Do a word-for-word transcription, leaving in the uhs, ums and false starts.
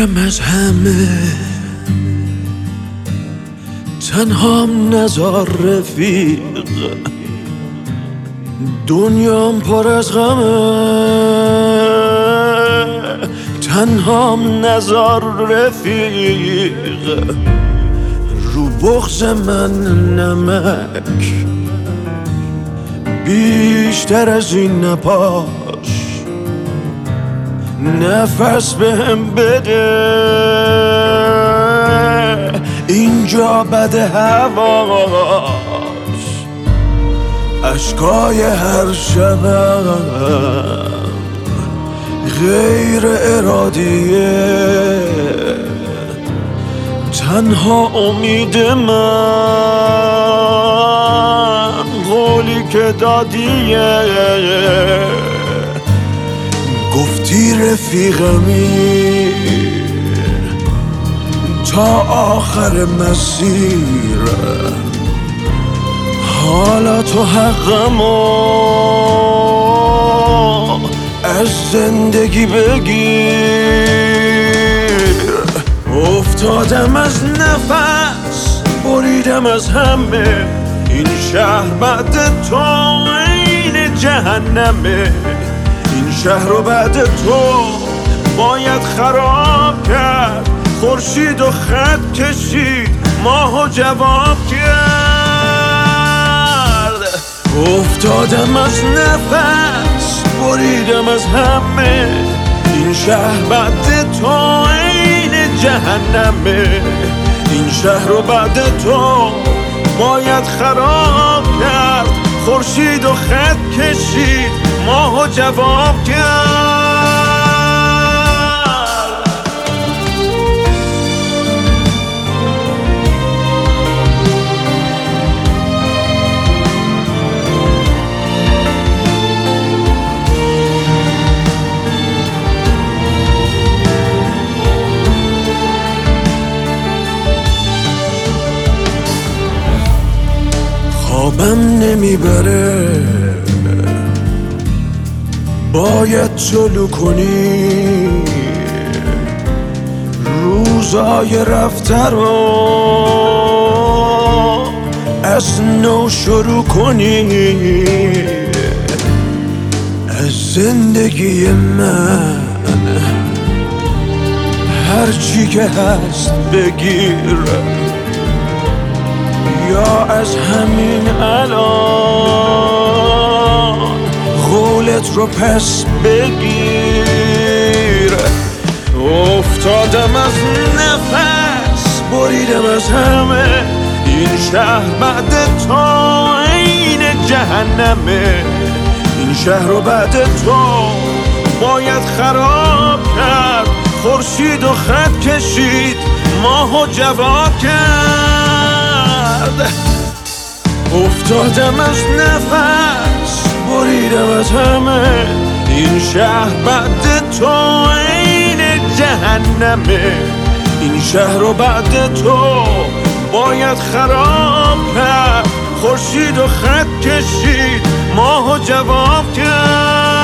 بریدم از همه، تنهام نزار رفیق، دنیام پر از غمه، تنهام نزار رفیق، رو بغض من نمک بیشتر از این نپاش، نفس بهم بده، اینجا بده هواش، اشکای هر شبم غیر ارادیه، تنها امید من قولی که دادیه، گفتی رفیقمی تا آخر مسیر، حالا تو حقمو از زندگی بگیر. افتادم از نفس، بریدم از همه، این شهر بعد تو این جهنمه، این شهر رو بعد تو باید خراب کرد، خورشید و خط کشید، ماهو جواب کرد. افتادم از نفس، بریدم از همه، این شهر بعد تو این جهنمه، این شهر رو بعد تو باید خراب کرد، خورشید و خط کشید، ماهو جواب کرد. خوابم نمیبره، باید طلوع کنی، روزای رفته رو از نو شروع کنی، از زندگی من هرچی که هست بگیر، یا از همین الان قولت رو پس بگیر. افتادم از نفس، بریدم از همه، این شهر بعد تو این جهنمه، این شهر رو بعد تو باید خراب کرد، خورشید و خط کشید، ماهو جواب کرد. افتادم از نفس، بریدم از همه، این شهر بعد تو این جهنمه، این شهر رو بعد تو باید خراب کرد، خورشید و خط کشید، ماهو جواب کرد.